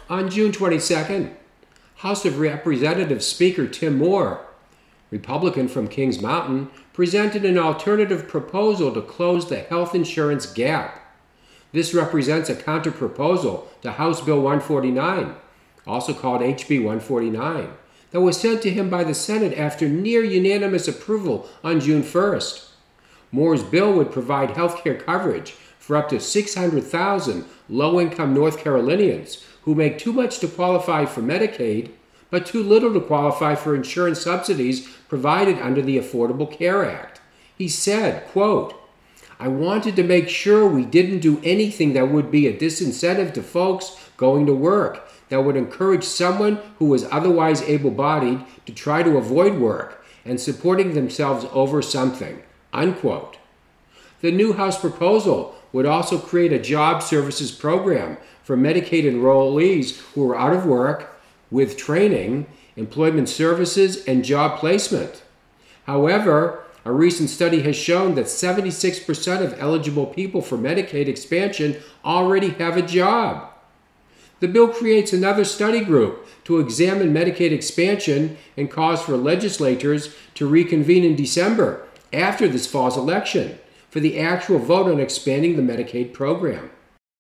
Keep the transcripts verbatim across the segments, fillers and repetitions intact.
On June twenty-second, House of Representatives Speaker Tim Moore, Republican from Kings Mountain, presented an alternative proposal to close the health insurance gap. This represents a counter-proposal to House Bill one forty-nine, also called H B one forty-nine, that was sent to him by the Senate after near unanimous approval on June first. Moore's bill would provide health care coverage for up to six hundred thousand low-income North Carolinians who make too much to qualify for Medicaid, but too little to qualify for insurance subsidies provided under the Affordable Care Act. He said, quote, "I wanted to make sure we didn't do anything that would be a disincentive to folks going to work, that would encourage someone who was otherwise able-bodied to try to avoid work and supporting themselves over something," unquote. The new House proposal would also create a job services program for Medicaid enrollees who are out of work with training, employment services, and job placement. However, a recent study has shown that seventy-six percent of eligible people for Medicaid expansion already have a job. The bill creates another study group to examine Medicaid expansion and calls for legislators to reconvene in December after this fall's election for the actual vote on expanding the Medicaid program.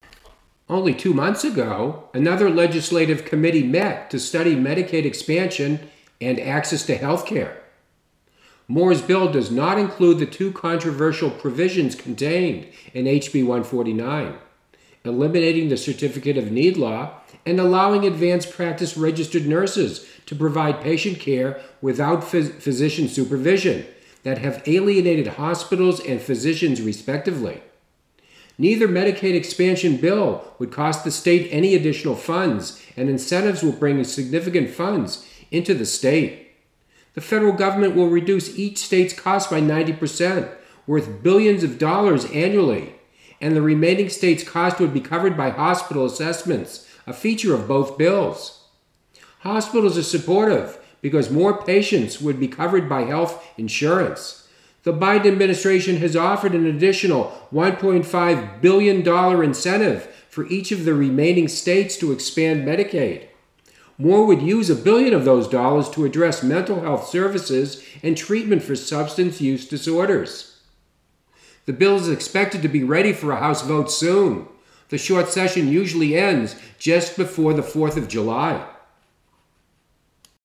Only two months ago, another legislative committee met to study Medicaid expansion and access to health care. Moore's bill does not include the two controversial provisions contained in H B one forty-nine, eliminating the Certificate of Need law and allowing advanced practice registered nurses to provide patient care without phys- physician supervision that have alienated hospitals and physicians respectively. Neither Medicaid expansion bill would cost the state any additional funds, and incentives will bring significant funds into the state. The federal government will reduce each state's cost by ninety percent, worth billions of dollars annually, and the remaining state's cost would be covered by hospital assessments, a feature of both bills. Hospitals are supportive because more patients would be covered by health insurance. The Biden administration has offered an additional one point five billion dollars incentive for each of the remaining states to expand Medicaid. Moore would use a billion of those dollars to address mental health services and treatment for substance use disorders. The bill is expected to be ready for a House vote soon. The short session usually ends just before the fourth of July.